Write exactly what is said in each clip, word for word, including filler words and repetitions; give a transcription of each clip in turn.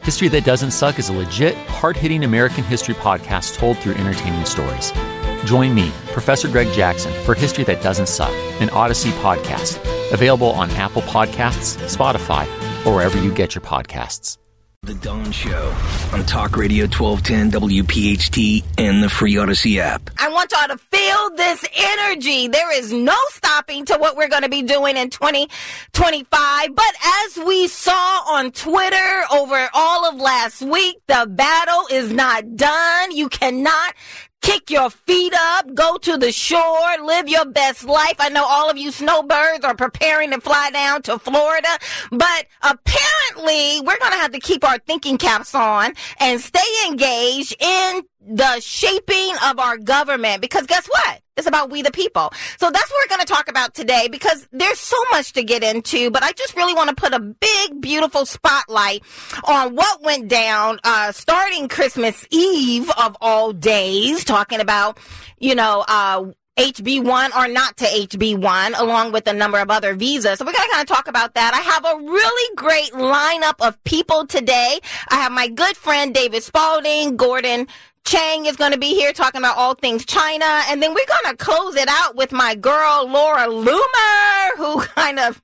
History That Doesn't Suck is a legit, hard-hitting American history podcast told through entertaining stories. Join me, Professor Greg Jackson, for History That Doesn't Suck, an Odyssey podcast, available on Apple Podcasts, Spotify, or wherever you get your podcasts. The Dawn Show on Talk Radio twelve ten W P H T and the free Odyssey app. I want y'all to feel this energy. There is no stopping to what we're going to be doing in twenty twenty-five. But as we saw on Twitter over all of last week, the battle is not done. You cannot kick your feet up, go to the shore, live your best life. I know all of you snowbirds are preparing to fly down to Florida, but apparently we're going to have to keep our thinking caps on and stay engaged in the shaping of our government, because guess what? It's about we the people. So that's what we're going to talk about today, because there's so much to get into, but I just really want to put a big, beautiful spotlight on what went down uh, starting Christmas Eve of all days, talking about, you know, uh, H B one or not to H B one, along with a number of other visas. So we're going to kind of talk about that. I have a really great lineup of people today. I have my good friend David Spalding, Gordon Chang is going to be here talking about all things China. And then we're going to close it out with my girl, Laura Loomer, who kind of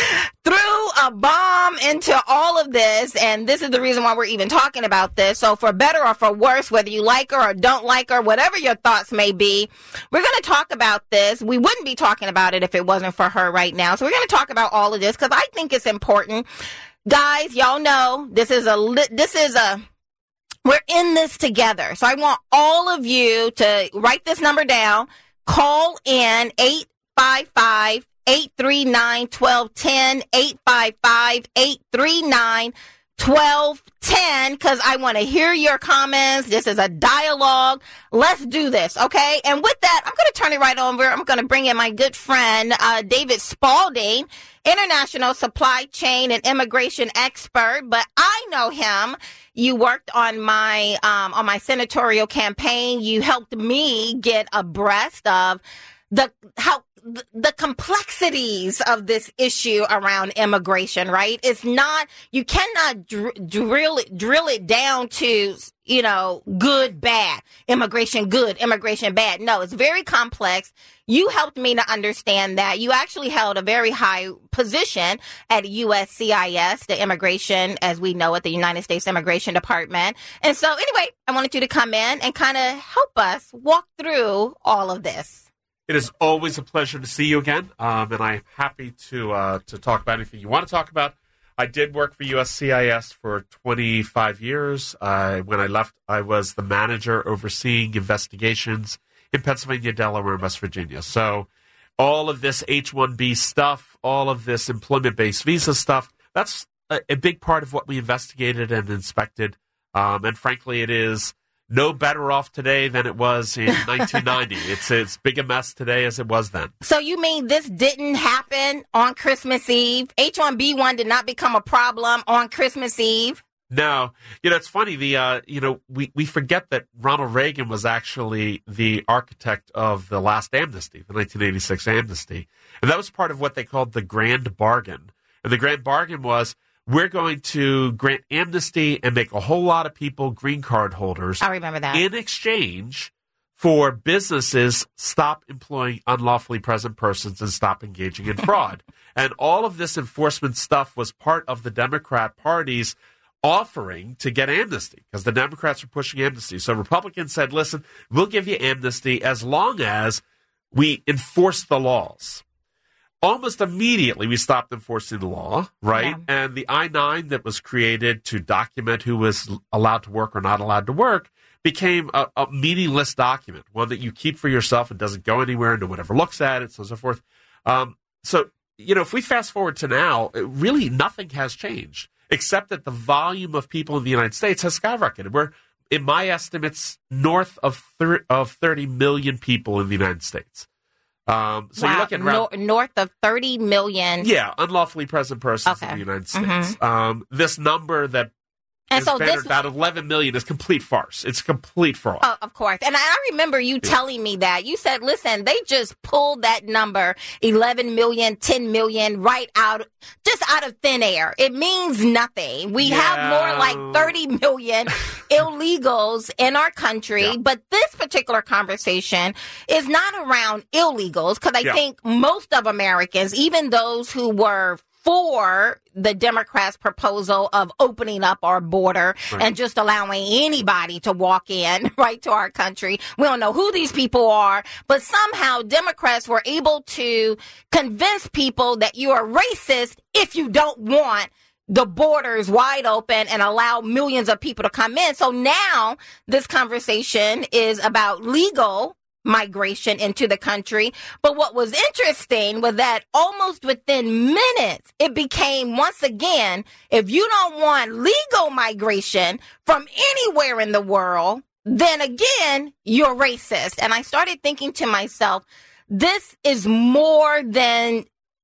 threw a bomb into all of this. And this is the reason why we're even talking about this. So for better or for worse, whether you like her or don't like her, whatever your thoughts may be, we're going to talk about this. We wouldn't be talking about it if it wasn't for her right now. So we're going to talk about all of this because I think it's important. Guys, y'all know this is a, this is a, we're in this together. So I want all of you to write this number down. Call in eight five five, eight three nine, one two one zero, eight five five, eight three nine, one two one zero, because I want to hear your comments. This is a dialogue. Let's do this, okay? And with that, I'm going to turn it right over. I'm going to bring in my good friend, uh, David Spalding, international supply chain and immigration expert, but I know him. You worked on my um, on my senatorial campaign. You helped me get abreast of the how the complexities of this issue around immigration. Right? It's not, you cannot dr- drill it drill it down to, you know, good, bad, immigration good, immigration bad. No, it's very complex. You helped me to understand that. You actually held a very high position at U S C I S, the immigration, as we know it, the United States Immigration Department. And so anyway, I wanted you to come in and kind of help us walk through all of this. It is always a pleasure to see you again, um, and I'm happy to uh, to talk about anything you want to talk about. I did work for U S C I S for twenty-five years. Uh, when I left, I was the manager overseeing investigations in Pennsylvania, Delaware, and West Virginia. So all of this H one B stuff, all of this employment-based visa stuff, that's a, a big part of what we investigated and inspected. Um, and frankly, it is no better off today than it was in nineteen ninety. It's as big a mess today as it was then. So you mean this didn't happen on Christmas Eve? H one B one did not become a problem on Christmas Eve? No. You know, it's funny. The uh, you know, we, we forget that Ronald Reagan was actually the architect of the last amnesty, the nineteen eighty-six amnesty. And that was part of what they called the Grand Bargain. And the Grand Bargain was, we're going to grant amnesty and make a whole lot of people green card holders. I remember that. In exchange for businesses stop employing unlawfully present persons and stop engaging in fraud. And all of this enforcement stuff was part of the Democrat Party's offering to get amnesty, because the Democrats were pushing amnesty. So Republicans said, listen, we'll give you amnesty as long as we enforce the laws. Almost immediately, we stopped enforcing the law, right? Yeah. And the I nine that was created to document who was allowed to work or not allowed to work became a, a meaningless document, one that you keep for yourself and doesn't go anywhere, and no one ever looks at it, so on and so forth. Um, so, you know, if we fast forward to now, really nothing has changed, except that the volume of people in the United States has skyrocketed. We're, in my estimates, north of thir- of thirty million people in the United States. Um, so wow. you're looking around, Nor- north of thirty million. Yeah, unlawfully present persons okay. in the United States. Mm-hmm. Um, this number that and is so bannered this, about eleven million is complete farce. It's complete fraud. Oh, of course. And I remember you yeah. telling me that. You said, listen, they just pulled that number, eleven million, ten million, right out, just out of thin air. It means nothing. We yeah. have more like thirty thirty million illegals in our country. Yeah. But this particular conversation is not around illegals, because I yeah. think most of Americans, even those who were for the Democrats' proposal of opening up our border right. and just allowing anybody to walk in right to our country. We don't know who these people are, but somehow Democrats were able to convince people that you are racist if you don't want the borders wide open and allow millions of people to come in. So now this conversation is about legal migration into the country. But what was interesting was that almost within minutes, it became, once again, if you don't want legal migration from anywhere in the world, then again, you're racist. And I started thinking to myself, this is more than,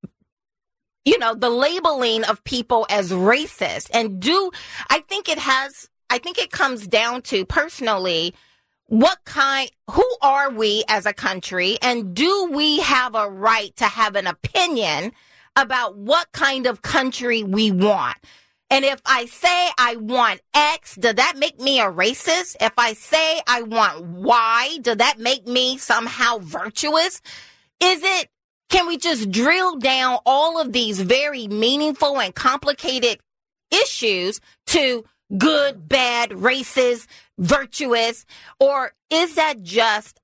you know, the labeling of people as racist. And do, I think it has, I think it comes down to, personally, what kind, who are we as a country, and do we have a right to have an opinion about what kind of country we want? And if I say I want X, does that make me a racist? If I say I want Y, does that make me somehow virtuous? Is it, can we just drill down all of these very meaningful and complicated issues to good, bad, racist, virtuous, or is that just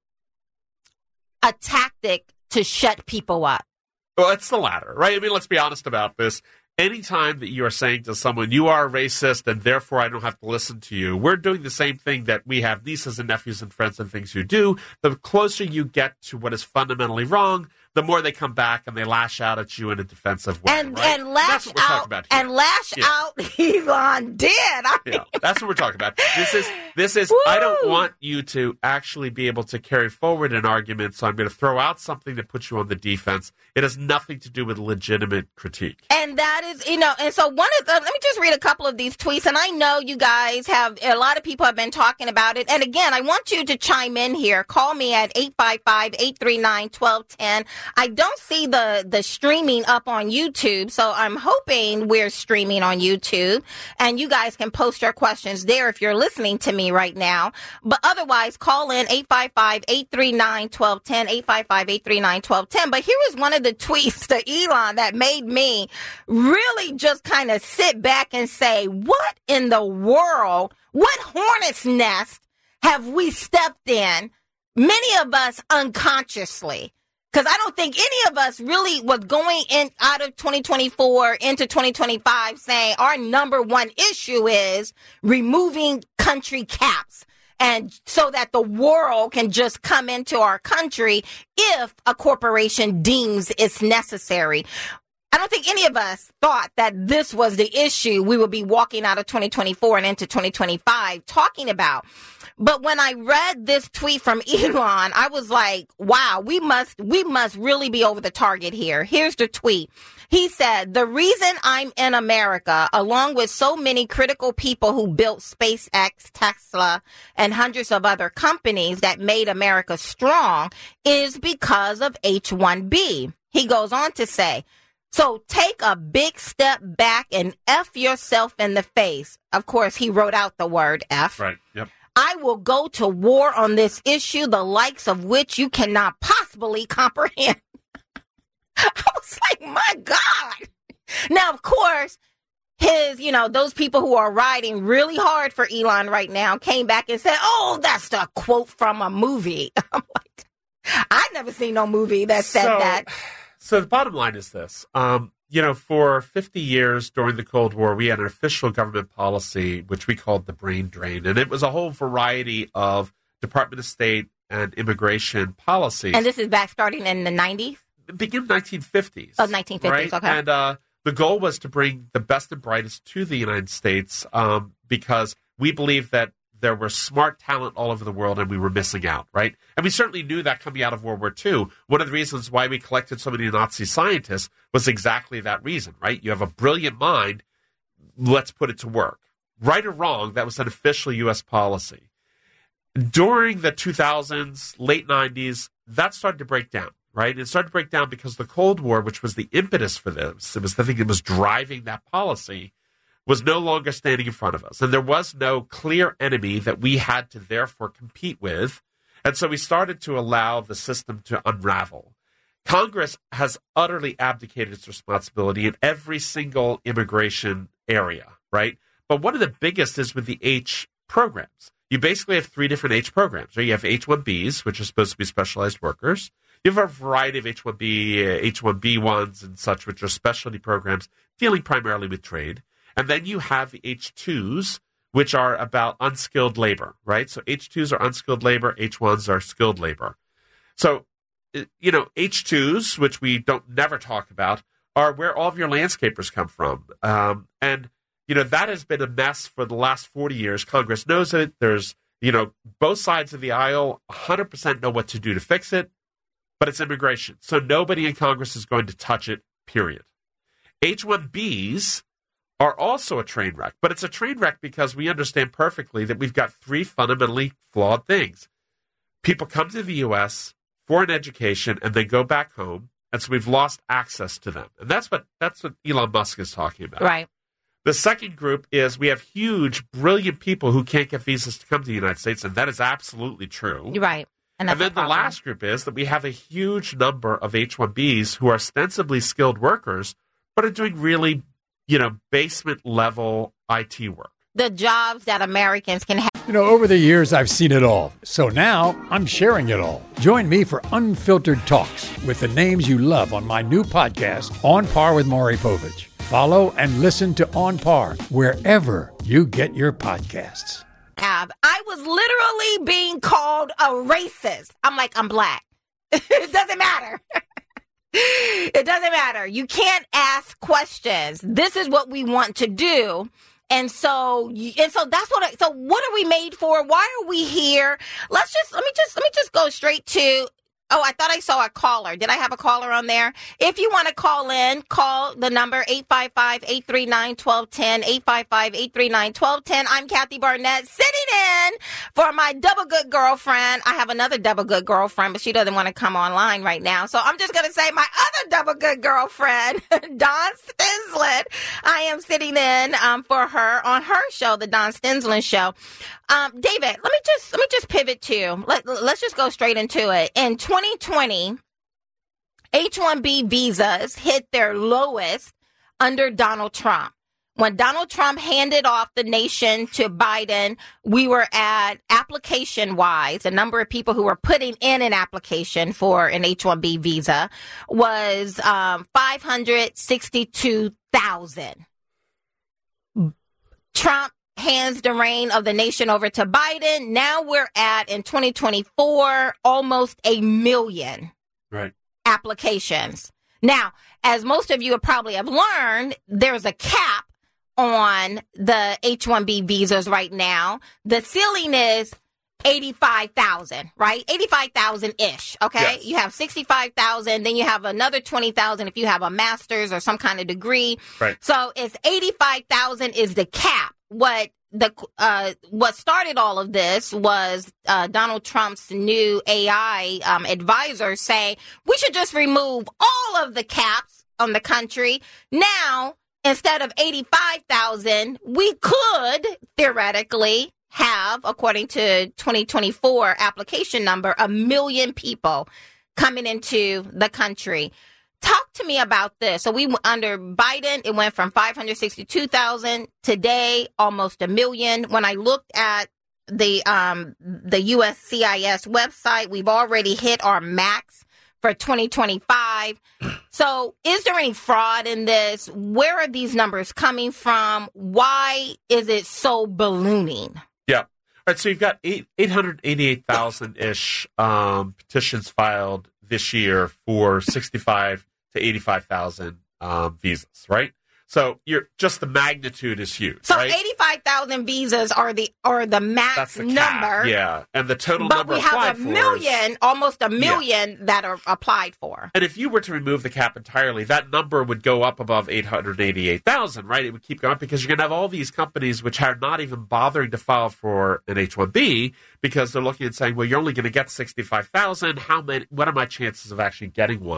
a tactic to shut people up? Well, it's the latter, right? I mean, let's be honest about this. Anytime that you are saying to someone, you are a racist and therefore I don't have to listen to you, we're doing the same thing that we have nieces and nephews and friends and things who do. The closer you get to what is fundamentally wrong, the more they come back and they lash out at you in a defensive way. And, right? and lash that's what we're talking out, about here. and lash yeah. out, Elon did. I mean. Yeah, that's what we're talking about. This is, this is, I don't want you to actually be able to carry forward an argument, so I'm going to throw out something that puts you on the defense. It has nothing to do with legitimate critique. And that is, you know, and so one of the, let me just read a couple of these tweets, and I know you guys have, a lot of people have been talking about it. And again, I want you to chime in here. Call me at eight five five, eight three nine, one two one zero. I don't see the, the streaming up on YouTube, so I'm hoping we're streaming on YouTube, and you guys can post your questions there if you're listening to me right now. But otherwise, call in eight five five, eight three nine, one two one zero, eight five five, eight three nine, one two one zero. But here was one of the tweets to Elon that made me really just kind of sit back and say, what in the world, what hornet's nest have we stepped in, many of us unconsciously? Because I don't think any of us really was going in out of twenty twenty-four into twenty twenty-five saying our number one issue is removing country caps, and so that the world can just come into our country if a corporation deems it's necessary. I don't think any of us thought that this was the issue we would be walking out of twenty twenty-four and into twenty twenty-five talking about. But when I read this tweet from Elon, I was like, wow, we must, we must really be over the target here. Here's the tweet. He said, the reason I'm in America, along with so many critical people who built SpaceX, Tesla, and hundreds of other companies that made America strong, is because of H one B. He goes on to say, so take a big step back and F yourself in the face. Of course, he wrote out the word F. Right. Yep. I will go to war on this issue, the likes of which you cannot possibly comprehend. I was like, my God. Now, of course, his, you know, those people who are riding really hard for Elon right now came back and said, oh, that's the quote from a movie. I'm like, I've never seen no movie that said so, that. So the bottom line is this. Um, you know, for fifty years during the Cold War, we had an official government policy, which we called the brain drain. And it was a whole variety of Department of State and immigration policies. And this is back starting in the nineties? Begin nineteen fifties. Oh, nineteen fifties, right? okay. And uh, the goal was to bring the best and brightest to the United States um, because we believed that there were smart talent all over the world and we were missing out, right? And we certainly knew that coming out of World War Two. One of the reasons why we collected so many Nazi scientists was exactly that reason, right? You have a brilliant mind, let's put it to work. Right or wrong, that was an official U S policy. During the two thousands, late nineties, that started to break down, right? It started to break down because the Cold War, which was the impetus for this, it was the thing that was driving that policy, was no longer standing in front of us. And there was no clear enemy that we had to therefore compete with. And so we started to allow the system to unravel. Congress has utterly abdicated its responsibility in every single immigration area, right? But one of the biggest is with the H programs. You basically have three different H programs, right? You have H one Bs, which are supposed to be specialized workers. You have a variety of H one B, H one B ones and such, which are specialty programs dealing primarily with trade. And then you have the H twos, which are about unskilled labor, right? So H twos are unskilled labor, H ones are skilled labor. So, you know, H twos, which we don't never talk about, are where all of your landscapers come from. Um, and, you know, that has been a mess for the last forty years. Congress knows it. There's, you know, both sides of the aisle one hundred percent know what to do to fix it, but it's immigration. So nobody in Congress is going to touch it, period. H one Bs are also a train wreck, but it's a train wreck because we understand perfectly that we've got three fundamentally flawed things. People come to the U S for an education and they go back home, and so we've lost access to them. And that's what that's what Elon Musk is talking about. Right. The second group is we have huge, brilliant people who can't get visas to come to the United States, and that is absolutely true. You're right. And, and then the last group is that we have a huge number of H one Bs who are ostensibly skilled workers, but are doing really, you know, basement level I T work. The jobs that Americans can have. You know, over the years, I've seen it all. So now I'm sharing it all. Join me for Unfiltered Talks with the names you love on my new podcast, On Par with Maury Povich. Follow and listen to On Par wherever you get your podcasts. I was literally being called a racist. I'm like, I'm black. It doesn't matter. It doesn't matter. You can't ask questions. This is what we want to do. And so, and so that's what, I, so what are we made for? Why are we here? Let's just, let me just, let me just go straight to, oh, I thought I saw a caller. Did I have a caller on there? If you want to call in, call the number eight five five, eight three nine, one two one zero, eight five five, eight three nine, one two one zero. I'm Kathy Barnett, sitting in for my double good girlfriend. I have another double good girlfriend, but she doesn't want to come online right now. So I'm just going to say my other double good girlfriend, Dawn Stensland. I am sitting in um, for her on her show, the Dawn Stensland Show. Um, David, let me just let me just pivot to let let's just go straight into it. In twenty twenty, H one B visas hit their lowest under Donald Trump. When Donald Trump handed off the nation to Biden, we were at application-wise, the number of people who were putting in an application for an H one B visa was um, five hundred sixty-two thousand. Trump hands the reign of the nation over to Biden. Now we're at, in twenty twenty-four, almost a million right. applications. Now, as most of you probably have learned, there's a cap on the H one B visas right now. The ceiling is eighty-five thousand, right? eighty-five thousand-ish, okay? Yes. You have sixty-five thousand, then you have another twenty thousand if you have a master's or some kind of degree. Right. So it's eighty-five thousand is the cap. What the uh, what started all of this was uh, Donald Trump's new A I um, advisor saying we should just remove all of the caps on the country. Now, instead of eighty-five thousand, we could theoretically have, according to twenty twenty-four application number, a million people coming into the country. Talk to me about this. So we, under Biden, it went from five hundred sixty-two thousand. Today, almost a million. When I looked at the um, the U S C I S website, we've already hit our max for twenty twenty-five. So is there any fraud in this? Where are these numbers coming from? Why is it so ballooning? Yeah. All right. So you've got eight, 888,000-ish um, petitions filed this year for sixty-five to eighty-five thousand um, visas, right? So you're just the magnitude is huge. So right? eighty-five thousand visas are the are the max That's the number. cap, yeah, and the total but number we have applied a for million, is, almost a million yeah. that are applied for. And if you were to remove the cap entirely, that number would go up above eight hundred eighty-eight thousand, right? It would keep going up because you're going to have all these companies which are not even bothering to file for an H one B because they're looking and saying, well, you're only going to get sixty-five thousand. How many? What are my chances of actually getting one?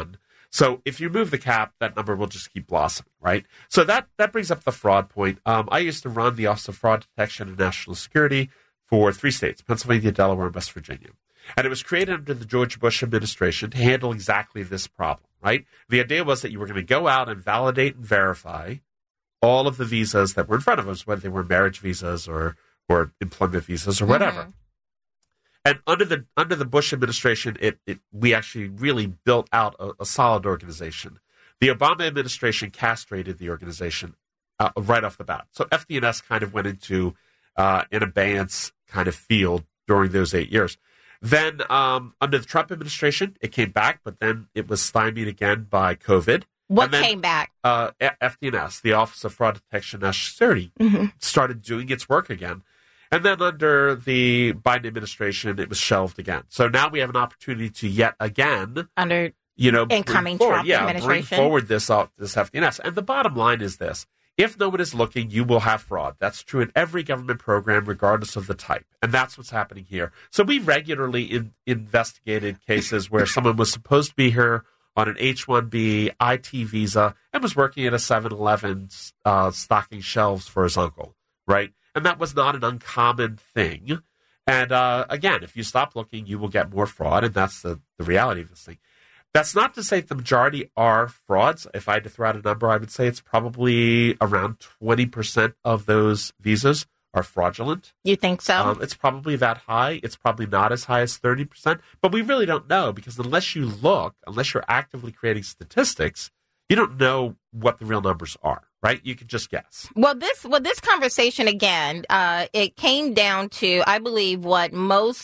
So if you remove the cap, that number will just keep blossoming, right? So that, that brings up the fraud point. Um, I used to run the Office of Fraud Detection and National Security for three states, Pennsylvania, Delaware, and West Virginia. And it was created under the George Bush administration to handle exactly this problem, right? The idea was that you were going to go out and validate and verify all of the visas that were in front of us, whether they were marriage visas or, or employment visas or whatever. Mm-hmm. And under the under the Bush administration, it, it we actually really built out a, a solid organization. The Obama administration castrated the organization uh, right off the bat. So F D N S kind of went into uh, an abeyance kind of field during those eight years. Then um, under the Trump administration, it came back, but then it was stymied again by COVID. What and then, came back? Uh, F D N S, the Office of Fraud Detection and National Security, mm-hmm. started doing its work again. And then under the Biden administration, it was shelved again. So now we have an opportunity to yet again, under you know, incoming forward, Trump yeah, administration, bring forward this uh, this F D N S. And the bottom line is this: if no one is looking, you will have fraud. That's true in every government program, regardless of the type. And that's what's happening here. So we regularly in, investigated cases where someone was supposed to be here on an H one B I T visa and was working at a seven eleven uh, stocking shelves for his uncle, right? And that was not an uncommon thing. And uh, again, if you stop looking, you will get more fraud, and that's the, the reality of this thing. That's not to say the majority are frauds. If I had to throw out a number, I would say it's probably around twenty percent of those visas are fraudulent. You think so? Um, it's probably that high. It's probably not as high as thirty percent. But we really don't know, because unless you look, unless you're actively creating statistics, you don't know what the real numbers are, right? You can just guess. Well, this well, this conversation, again, uh, it came down to, I believe, what most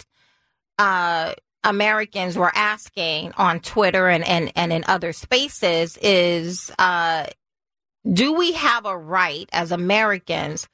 uh, Americans were asking on Twitter and, and, and in other spaces is, uh, do we have a right as Americans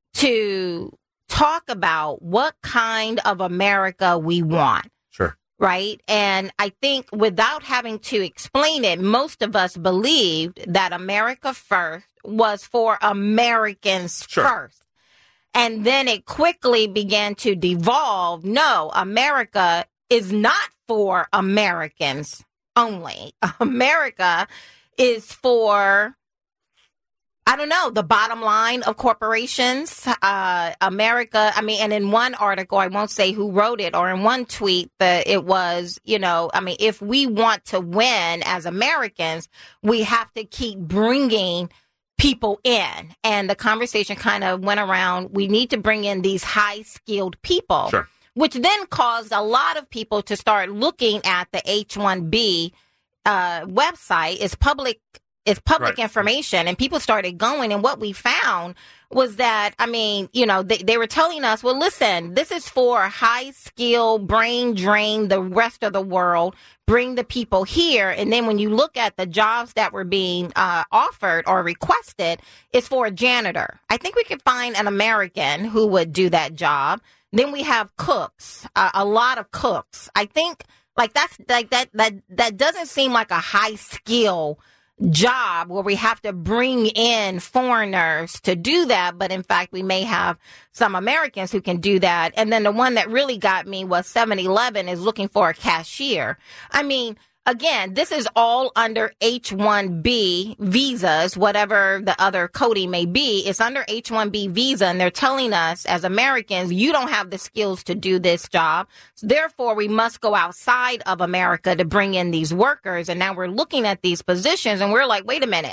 to talk about what kind of America we want? Sure. Right. And I think without having to explain it, most of us believed that America First was for Americans sure. first. And then it quickly began to devolve. No, America is not for Americans only. America is for, I don't know, the bottom line of corporations, uh, America. I mean, and in one article, I won't say who wrote it, or in one tweet that it was, you know, I mean, if we want to win as Americans, we have to keep bringing people in. And the conversation kind of went around, we need to bring in these high skilled people, sure. which then caused a lot of people to start looking at the H one B uh, website. It's public It's public right. information, and people started going. And what we found was that, I mean, you know, they, they were telling us, well, listen, this is for high skill, brain drain the rest of the world, bring the people here. And then when you look at the jobs that were being uh, offered or requested, it's for a janitor. I think we could find an American who would do that job. Then we have cooks, uh, a lot of cooks. I think like that's like that, that, that doesn't seem like a high skill job where we have to bring in foreigners to do that. But in fact, we may have some Americans who can do that. And then the one that really got me was seven eleven is looking for a cashier. I mean, again, this is all under H one B visas, whatever the other coding may be. It's under H one B visa, and they're telling us as Americans, you don't have the skills to do this job. So therefore, we must go outside of America to bring in these workers. And now we're looking at these positions, and we're like, wait a minute.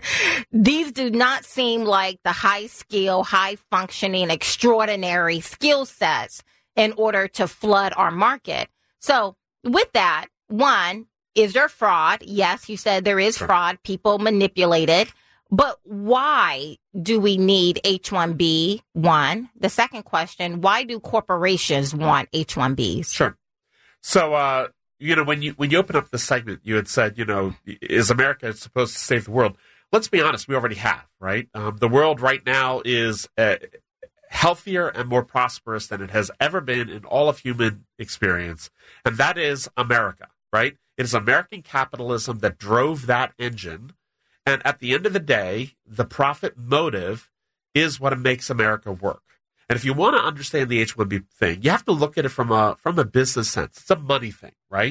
These do not seem like the high skill, high functioning, extraordinary skill sets in order to flood our market. So with that, one, is there fraud? Yes, you said there is fraud. People manipulate it. But why do we need H one B? One. The second question, why do corporations want H one Bs? Sure. So, uh, you know, when you when you open up the segment, you had said, you know, is America supposed to save the world? Let's be honest, we already have, right? Um, the world right now is uh, healthier and more prosperous than it has ever been in all of human experience. And that is America, right? It is American capitalism that drove that engine. And at the end of the day, the profit motive is what makes America work. And if you want to understand the H one B thing, you have to look at it from a from a business sense. It's a money thing, right?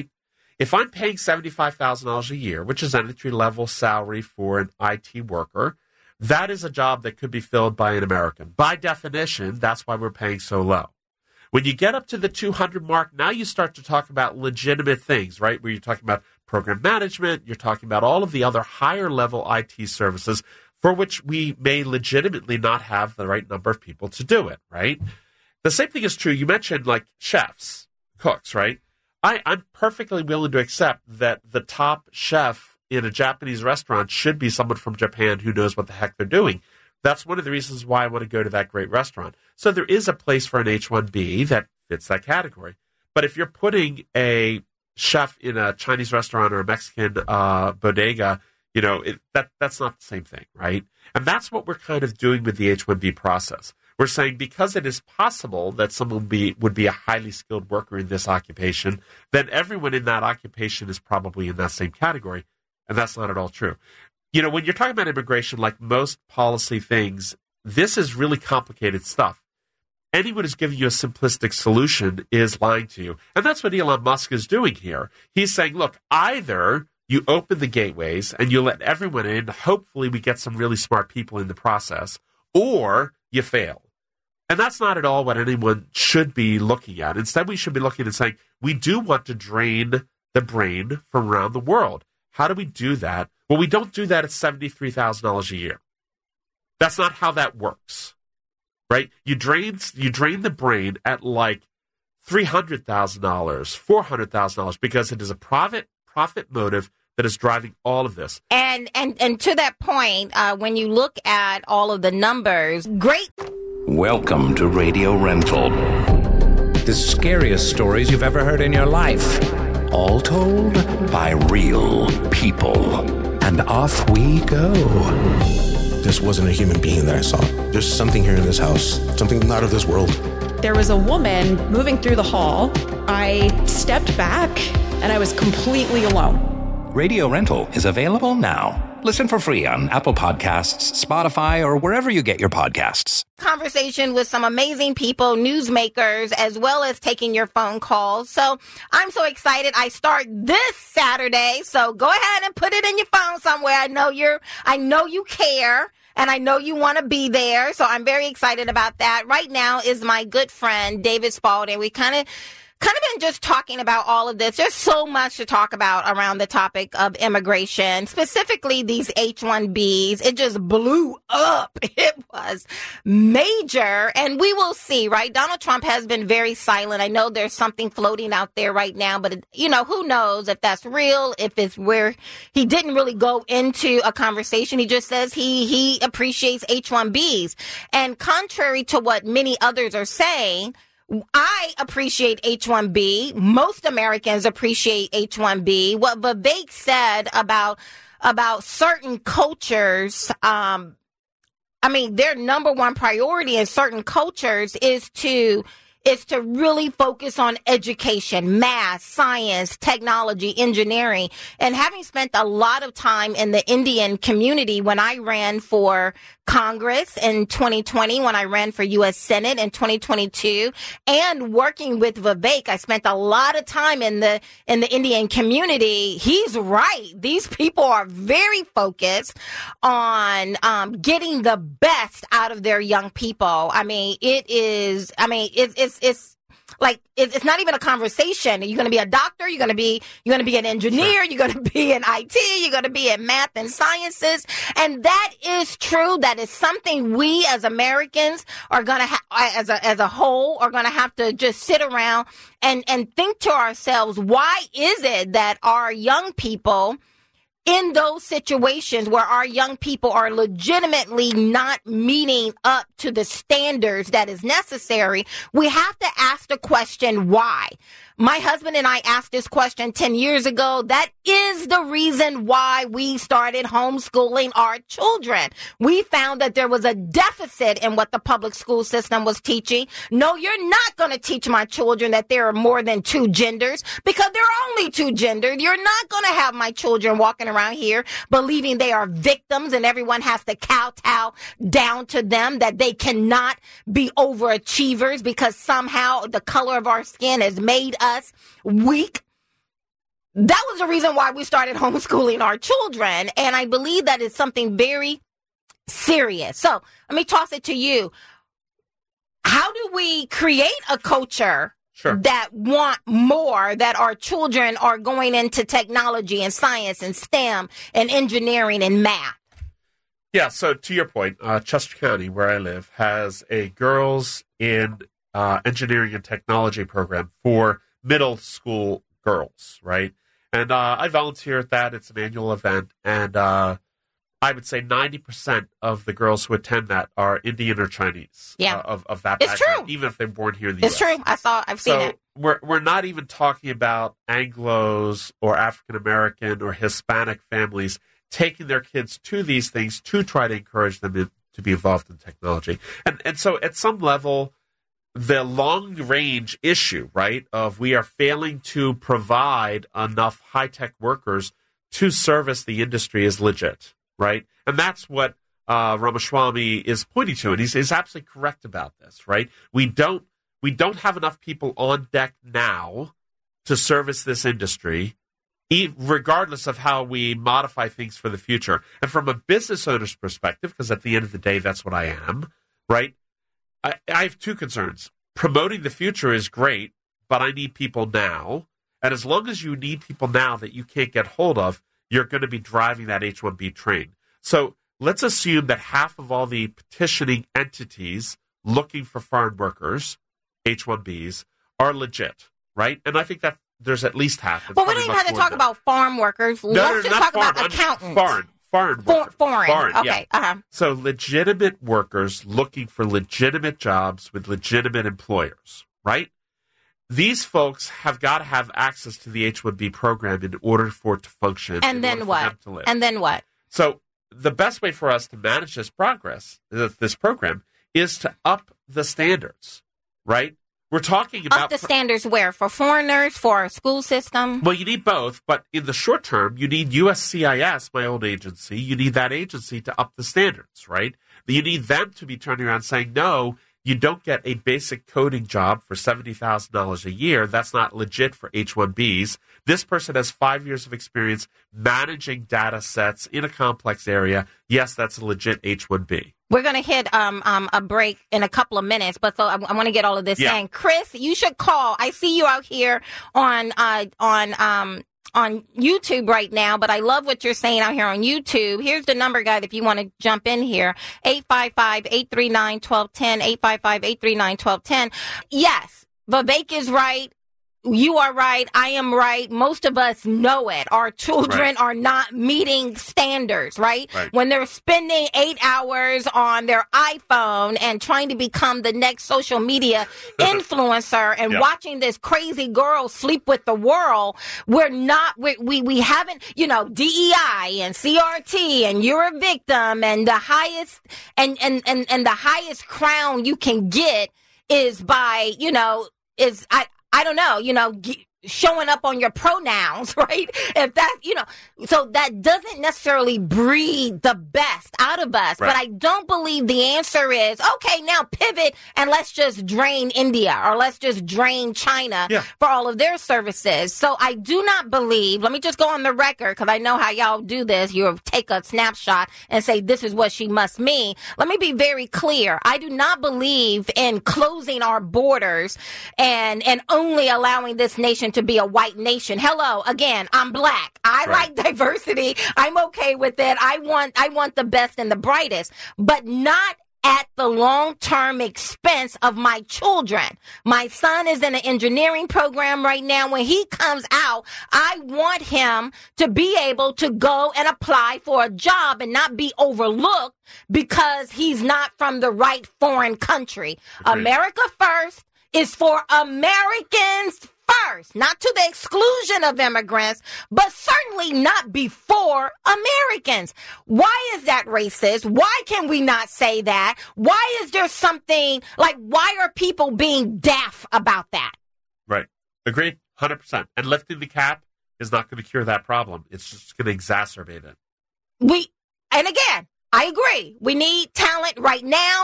If I'm paying seventy-five thousand dollars a year, which is an entry-level salary for an I T worker, that is a job that could be filled by an American. By definition, that's why we're paying so low. When you get up to the two hundred mark, now you start to talk about legitimate things, right? Where you're talking about program management, you're talking about all of the other higher-level I T services for which we may legitimately not have the right number of people to do it, right? The same thing is true. You mentioned like chefs, cooks, right? I, I'm perfectly willing to accept that the top chef in a Japanese restaurant should be someone from Japan who knows what the heck they're doing. That's one of the reasons why I want to go to that great restaurant. So there is a place for an H one B that fits that category. But if you're putting a chef in a Chinese restaurant or a Mexican uh, bodega, you know, it, that that's not the same thing, right? And that's what we're kind of doing with the H one B process. We're saying because it is possible that someone would be, would be a highly skilled worker in this occupation, then everyone in that occupation is probably in that same category. And that's not at all true. You know, when you're talking about immigration, like most policy things, this is really complicated stuff. Anyone who's giving you a simplistic solution is lying to you. And that's what Elon Musk is doing here. He's saying, look, either you open the gateways and you let everyone in, hopefully we get some really smart people in the process, or you fail. And that's not at all what anyone should be looking at. Instead, we should be looking and saying, we do want to drain the brain from around the world. How do we do that? Well, we don't do that at seventy-three thousand dollars a year. That's not how that works, right? You drain, you drain the brain at like three hundred thousand dollars, four hundred thousand dollars, because it is a profit, profit motive that is driving all of this. And and and to that point, uh, when you look at all of the numbers, great. Welcome to Radio Rental. The scariest stories you've ever heard in your life. All told by real people. And off we go. This wasn't a human being that I saw. There's something here in this house, something not of this world. There was a woman moving through the hall. I stepped back and I was completely alone. Radio Rental is available now. Listen for free on Apple Podcasts, Spotify, or wherever you get your podcasts. Conversation with some amazing people, newsmakers, as well as taking your phone calls. So I'm so excited. I start this Saturday. So go ahead and put it in your phone somewhere. I know you're, I know you care. And I know you want to be there. So I'm very excited about that. Right now is my good friend, David Spalding. We kind of kind of been just talking about all of this. There's so much to talk about around the topic of immigration, specifically these H one Bs. It just blew up. It was major. And we will see, right? Donald Trump has been very silent. I know there's something floating out there right now, but, it, you know, who knows if that's real, if it's where he didn't really go into a conversation. He just says he, he appreciates H one Bs. And contrary to what many others are saying, I appreciate H one B. Most Americans appreciate H one B. What Vivek said about about certain cultures, um, I mean, their number one priority in certain cultures is to is to really focus on education, math, science, technology, engineering. And having spent a lot of time in the Indian community when I ran for Congress in twenty twenty, when I ran for U S Senate in twenty twenty-two, and working with Vivek, I spent a lot of time in the in the Indian community. He's right. These people are very focused on um, getting the best out of their young people. I mean, it is. I mean, it, it's it's. Like, it's not even a conversation. You're going to be a doctor. You're going to be, you're going to be an engineer. You're going to be in I T. You're going to be in math and sciences. And that is true. That is something we as Americans are going to have, as a, as a whole, are going to have to just sit around and, and think to ourselves, why is it that our young people, in those situations where our young people are legitimately not meeting up to the standards that is necessary, we have to ask the question, why? My husband and I asked this question ten years ago. That is the reason why we started homeschooling our children. We found that there was a deficit in what the public school system was teaching. No, you're not going to teach my children that there are more than two genders, because there are only two genders. You're not going to have my children walking around here believing they are victims and everyone has to kowtow down to them, that they cannot be overachievers because somehow the color of our skin has made us weak. that was the reason why we started homeschooling our children. And I believe that is something very serious. So let me toss it to you. How do we create a culture Sure. that want more, that our children are going into technology and science and STEM and engineering and math? Yeah, so to your point, uh, Chester County, where I live, has a girls in uh, engineering and technology program for middle school girls, right? And uh, I volunteer at that. It's an annual event, and uh, I would say ninety percent of the girls who attend that are Indian or Chinese. Yeah. Uh, of, of that it's background, true. even if they're born here in the it's U S. It's true. I saw, I've seen so it. We're, we're not even talking about Anglos or African-American or Hispanic families taking their kids to these things to try to encourage them in, to be involved in technology. And, and so at some level, the long-range issue, right, of we are failing to provide enough high-tech workers to service the industry is legit. Right, and that's what uh, Ramaswamy is pointing to, and he's, he's absolutely correct about this. Right, we don't we don't have enough people on deck now to service this industry, regardless of how we modify things for the future. And from a business owner's perspective, because at the end of the day, that's what I am. Right, I, I have two concerns. Promoting the future is great, but I need people now, and as long as you need people now that you can't get hold of, you're going to be driving that H one B train. So let's assume that half of all the petitioning entities looking for foreign workers, H one Bs, are legit, right? And I think that there's at least half. But we don't even have to talk about farm workers. No, Let's no, just talk farm, about accountants. Foreign. Foreign. For, foreign. Foreign. Okay. Yeah. Uh-huh. So legitimate workers looking for legitimate jobs with legitimate employers, right? These folks have got to have access to the H one B program in order for it to function. And then what? And then what? So the best way for us to manage this progress, this program, is to up the standards, right? We're talking about... Up the standards where? For foreigners, for our school system? Well, you need both, but in the short term, you need U S C I S, my old agency. You need that agency to up the standards, right? You need them to be turning around saying, no, you don't get a basic coding job for seventy thousand dollars a year. That's not legit for H one Bs. This person has five years of experience managing data sets in a complex area. Yes, that's a legit H one B. We're going to hit um, um, a break in a couple of minutes, but so I, I want to get all of this yeah. in. Chris, you should call. I see you out here on uh, on um, on YouTube right now, but I love what you're saying out here on YouTube. Here's the number, guys, if you want to jump in here. eight five five, eight three nine, one two one zero, eight five five, eight three nine, one two one zero. Yes, Vivek is right. You are right. I am right. Most of us know it. Our children right. are not meeting standards, right? right? When they're spending eight hours on their iPhone and trying to become the next social media influencer and yep. watching this crazy girl sleep with the world, we're not, we, we, we haven't, you know, D E I and C R T and you're a victim and the highest, and, and, and, and the highest crown you can get is by, you know, is, I, I don't know, you know, g- showing up on your pronouns, right? If that, you know, so that doesn't necessarily breed the best out of us. Right. But I don't believe the answer is, okay, now pivot and let's just drain India or let's just drain China yeah. for all of their services. So I do not believe, let me just go on the record because I know how y'all do this. You take a snapshot and say, this is what she must mean. Let me be very clear. I do not believe in closing our borders and, and only allowing this nation to be a white nation. Hello, again, I'm black. I right. like diversity. I'm okay with it. I want, I want the best and the brightest, but not at the long-term expense of my children. My son is in an engineering program right now. When he comes out, I want him to be able to go and apply for a job and not be overlooked because he's not from the right foreign country. Agreed. America first is for Americans first, not to the exclusion of immigrants, but certainly not before Americans. Why is that racist? Why can we not say that? Why is there something like, why are people being deaf about that? Right. Agreed. one hundred percent. And lifting the cap is not going to cure that problem. It's just going to exacerbate it. We, and again, I agree. We need talent right now.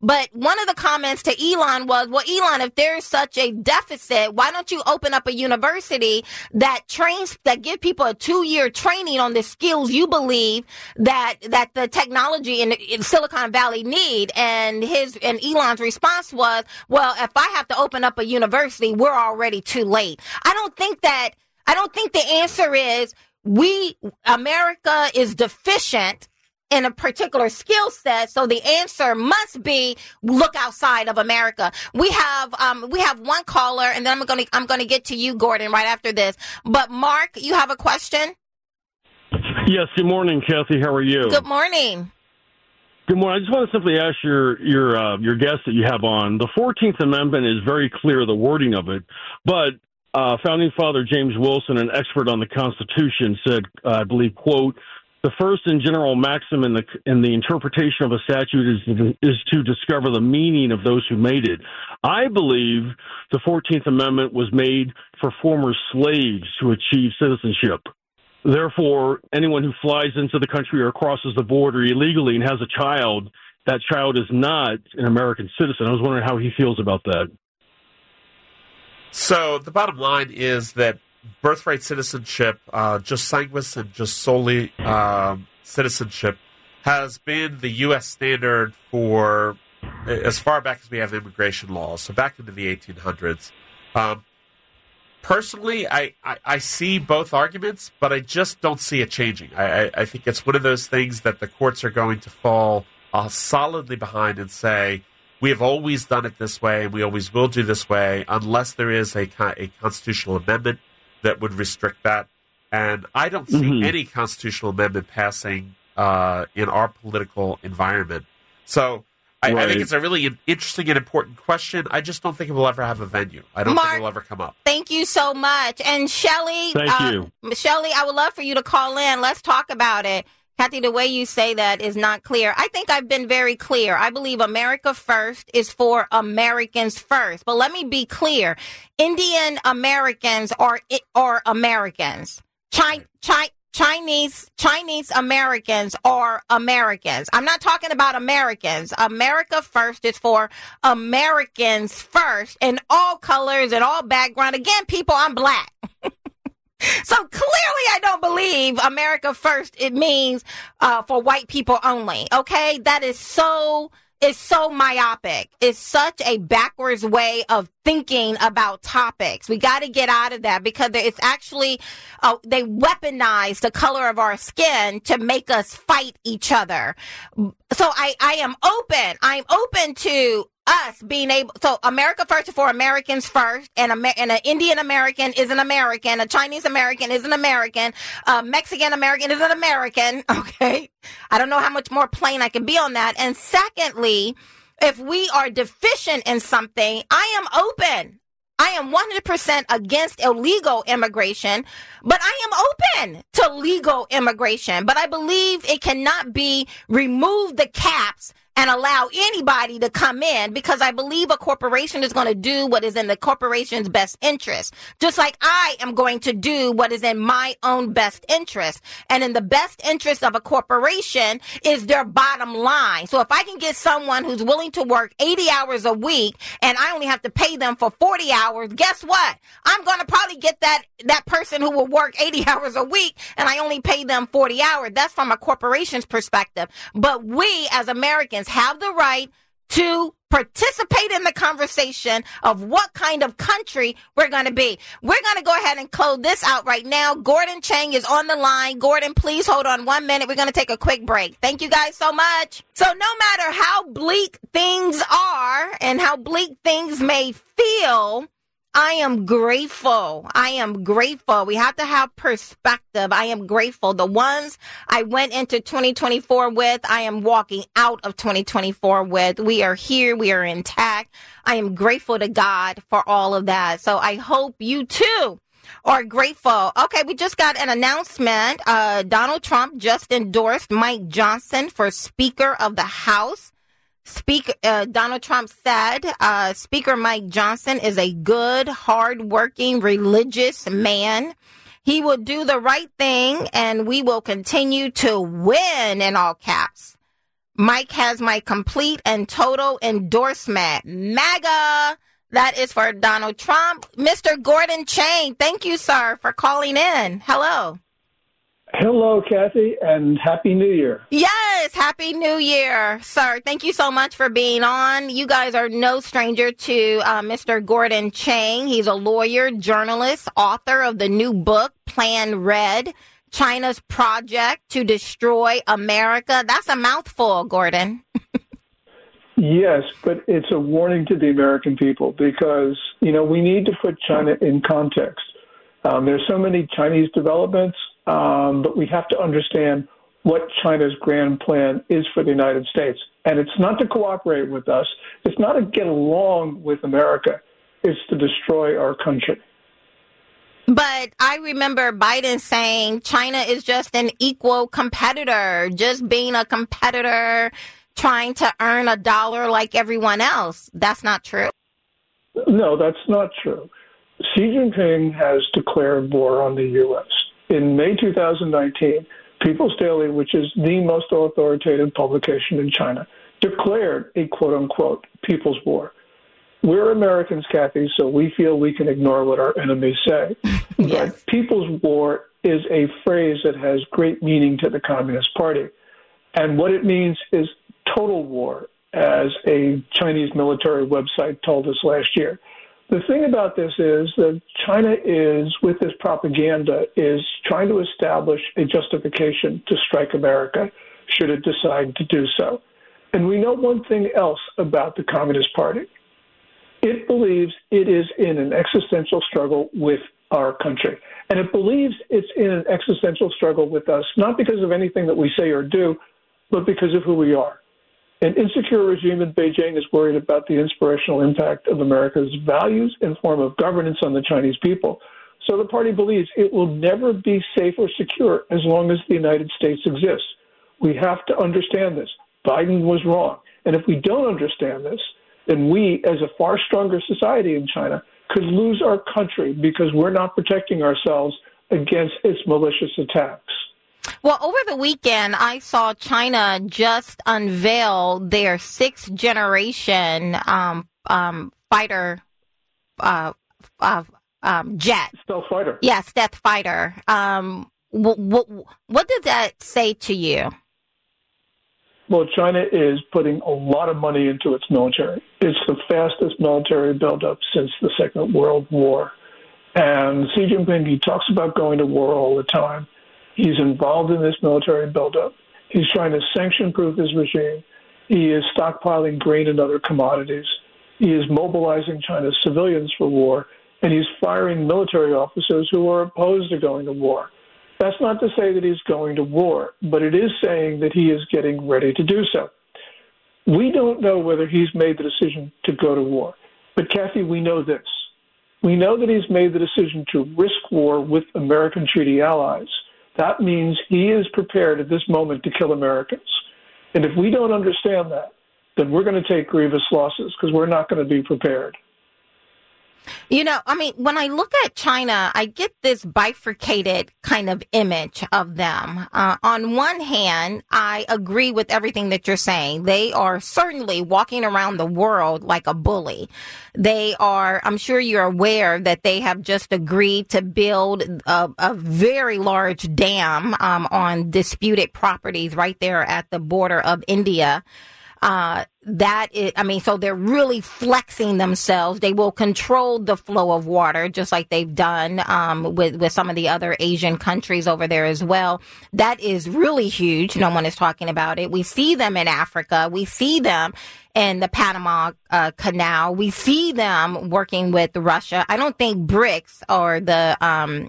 But one of the comments to Elon was, well, Elon, if there's such a deficit, why don't you open up a university that trains, that give people a two-year training on the skills you believe that that the technology in, in Silicon Valley need? And his and Elon's response was, well, if I have to open up a university, we're already too late. I don't think that, I don't think the answer is we, America is deficient in a particular skill set, so the answer must be look outside of America. We have um we have one caller, and then I'm going to I'm going to get to you, Gordon, right after this. But Mark, you have a question? Yes. Good morning, Kathy. How are you? Good morning. Good morning. I just want to simply ask your your uh, your guest that you have on. The fourteenth Amendment is very clear, the wording of it, but uh, Founding Father James Wilson, an expert on the Constitution, said, uh, I believe, quote, the first and general maxim in the in the interpretation of a statute is is to discover the meaning of those who made it. I believe the fourteenth Amendment was made for former slaves to achieve citizenship. Therefore, anyone who flies into the country or crosses the border illegally and has a child, that child is not an American citizen. I was wondering how he feels about that. So the bottom line is that birthright citizenship, uh, just sanguis and just solely um, citizenship, has been the U S standard for as far back as we have immigration laws, so back into the eighteen hundreds. Um, personally, I, I, I see both arguments, but I just don't see it changing. I, I, I think it's one of those things that the courts are going to fall uh, solidly behind and say, we have always done it this way, and we always will do this way, unless there is a, a constitutional amendment that would restrict that. And I don't see mm-hmm. any constitutional amendment passing uh, in our political environment. So I, right. I think it's a really interesting and important question. I just don't think it will ever have a venue. I don't Mark, think it will ever come up. Thank you so much. And Shelley, thank uh, you. Shelley, I would love for you to call in. Let's talk about it. Kathy, the way you say that is not clear. I think I've been very clear. I believe America First is for Americans first. But let me be clear. Indian Americans are are Americans. Chi- Chi- Chinese Chinese Americans are Americans. I'm not talking about Americans. America First is for Americans first in all colors and all background. Again, people, I'm black. So clearly I don't believe America First, it means uh, for white people only. Okay, that is so is so myopic. It's such a backwards way of thinking about topics. We got to get out of that because it's actually, uh, they weaponize the color of our skin to make us fight each other. So I, I am open. I'm open to us being able, so America First is for Americans first, and, Amer- and an Indian American is an American, a Chinese American is an American, a Mexican American is an American, okay? I don't know how much more plain I can be on that. And secondly, if we are deficient in something, I am open. I am one hundred percent against illegal immigration, but I am open to legal immigration. But I believe it cannot be remove the caps and allow anybody to come in, because I believe a corporation is going to do what is in the corporation's best interest, just like I am going to do what is in my own best interest. And in the best interest of a corporation is their bottom line. So if I can get someone who's willing to work eighty hours a week and I only have to pay them for forty hours, guess what? I'm going to probably get that, that person who will work eighty hours a week and I only pay them forty hours. That's from a corporation's perspective. But we as Americans have the right to participate in the conversation of what kind of country we're going to be. We're going to go ahead and close this out right now. Gordon Chang is on the line. Gordon, please hold on one minute. We're going to take a quick break. Thank you guys so much. So no matter how bleak things are and how bleak things may feel, I am grateful. I am grateful. We have to have perspective. I am grateful. The ones I went into twenty twenty-four with, I am walking out of twenty twenty-four with. We are here. We are intact. I am grateful to God for all of that. So I hope you too are grateful. Okay, we just got an announcement. Uh, Donald Trump just endorsed Mike Johnson for Speaker of the House. Speaker uh, Donald Trump said, uh, Speaker Mike Johnson is a good, hardworking, religious man. He will do the right thing, and we will continue to win, in all caps. Mike has my complete and total endorsement. MAGA. That is for Donald Trump. Mister Gordon Chang, thank you, sir, for calling in. Hello. Hello, Kathy, and Happy New Year. Yes, Happy New Year, sir. Thank you so much for being on. You guys are no stranger to uh, Mister Gordon Chang. He's a lawyer, journalist, author of the new book, Plan Red, China's Project to Destroy America. That's a mouthful, Gordon. Yes, but it's a warning to the American people because, you know, we need to put China in context. Um, there's so many Chinese developments, um, but we have to understand what China's grand plan is for the United States. And it's not to cooperate with us. It's not to get along with America. It's to destroy our country. But I remember Biden saying China is just an equal competitor, just being a competitor, trying to earn a dollar like everyone else. That's not true. No, that's not true. Xi Jinping has declared war on the U S. In May two thousand nineteen, People's Daily, which is the most authoritative publication in China, declared a quote-unquote people's war. We're Americans, Kathy, so we feel we can ignore what our enemies say. Yes. But people's war is a phrase that has great meaning to the Communist Party. And what it means is total war, as a Chinese military website told us last year. The thing about this is that China is, with this propaganda, is trying to establish a justification to strike America should it decide to do so. And we know one thing else about the Communist Party. It believes it is in an existential struggle with our country. And it believes it's in an existential struggle with us, not because of anything that we say or do, but because of who we are. An insecure regime in Beijing is worried about the inspirational impact of America's values and form of governance on the Chinese people. So the party believes it will never be safe or secure as long as the United States exists. We have to understand this. Biden was wrong. And if we don't understand this, then we, as a far stronger society in China, could lose our country because we're not protecting ourselves against its malicious attacks. Well, over the weekend, I saw China just unveil their sixth generation um, um, fighter uh, uh, um, jet. Stealth fighter. Yeah, stealth fighter. Um, what, what, what did that say to you? Well, China is putting a lot of money into its military. It's the fastest military buildup since the Second World War. And Xi Jinping, he talks about going to war all the time. He's involved in this military buildup. He's trying to sanction-proof his regime. He is stockpiling grain and other commodities. He is mobilizing China's civilians for war, and he's firing military officers who are opposed to going to war. That's not to say that he's going to war, but it is saying that he is getting ready to do so. We don't know whether he's made the decision to go to war. But, Kathy, we know this. We know that he's made the decision to risk war with American treaty allies. That means he is prepared at this moment to kill Americans. And if we don't understand that, then we're going to take grievous losses because we're not going to be prepared. You know, I mean, when I look at China, I get this bifurcated kind of image of them. Uh, on one hand, I agree with everything that you're saying. They are certainly walking around the world like a bully. They are, I'm sure you're aware that they have just agreed to build a, a very large dam um, on disputed properties right there at the border of India. Uh, that is, I mean, so they're really flexing themselves. They will control the flow of water, just like they've done um, with, with some of the other Asian countries over there as well. That is really huge. No one is talking about it. We see them in Africa. We see them in the Panama uh, Canal. We see them working with Russia. I don't think BRICS, or the um,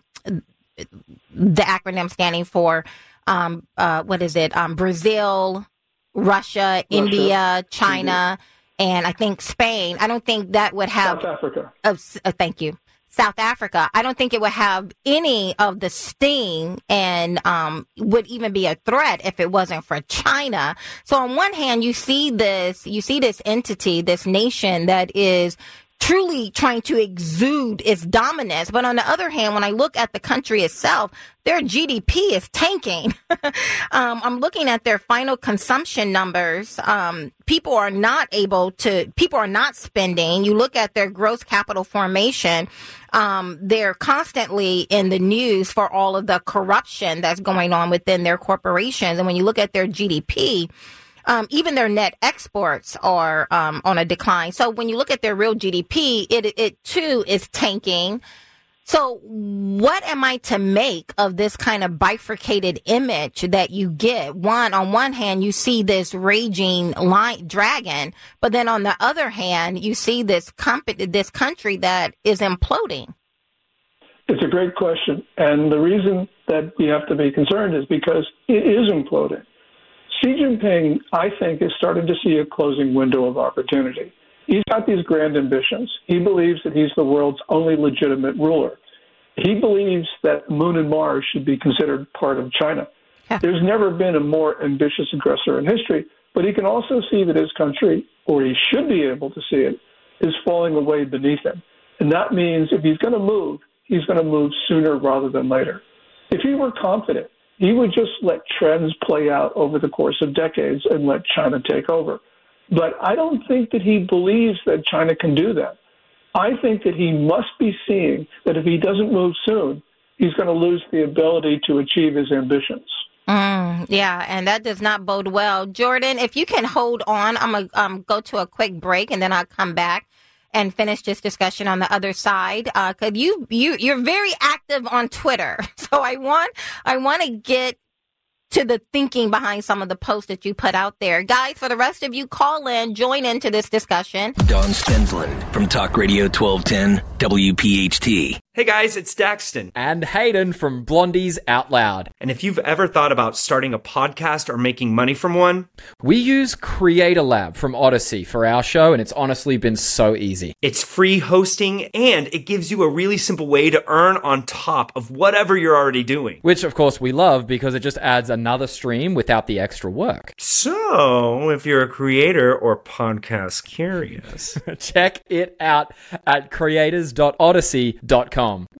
the acronym standing for, um, uh, what is it, um, Brazil, Russia, Russia, India, China, India. And I think Spain. I don't think that would have... South Africa. Uh, uh, thank you. South Africa. I don't think it would have any of the sting and um, would even be a threat if it wasn't for China. So on one hand, you see this, you see this entity, this nation that is truly trying to exude its dominance. But on the other hand, when I look at the country itself, their G D P is tanking. um, I'm looking at their final consumption numbers. Um, people are not able to, people are not spending. You look at their gross capital formation. Um, they're constantly in the news for all of the corruption that's going on within their corporations. And when you look at their G D P, Um, even their net exports are um, on a decline. So when you look at their real G D P, it it too is tanking. So what am I to make of this kind of bifurcated image that you get? One, on one hand, you see this raging lion, dragon, but then on the other hand, you see this company, this country that is imploding. It's a great question. And the reason that we have to be concerned is because it is imploding. Xi Jinping, I think, is starting to see a closing window of opportunity. He's got these grand ambitions. He believes that he's the world's only legitimate ruler. He believes that the Moon and Mars should be considered part of China. Yeah. There's never been a more ambitious aggressor in history, but he can also see that his country, or he should be able to see it, is falling away beneath him. And that means if he's going to move, he's going to move sooner rather than later. If he were confident, he would just let trends play out over the course of decades and let China take over. But I don't think that he believes that China can do that. I think that he must be seeing that if he doesn't move soon, he's going to lose the ability to achieve his ambitions. Mm, yeah, and that does not bode well. Jordan, if you can hold on, I'm going to um, go to a quick break, and then I'll come back and finish this discussion on the other side. Uh, cause you, you, you're very active on Twitter. So I want, I want to get to the thinking behind some of the posts that you put out there. Guys, for the rest of you, call in, join into this discussion. Don Stensland from Talk Radio twelve ten W P H T. Hey guys, it's Daxton. And Hayden from Blondies Out Loud. And if you've ever thought about starting a podcast or making money from one, we use Creator Lab from Odyssey for our show, and it's honestly been so easy. It's free hosting, and it gives you a really simple way to earn on top of whatever you're already doing. Which, of course, we love because it just adds another stream without the extra work. So, if you're a creator or podcast curious, check it out at creators dot odyssey dot com.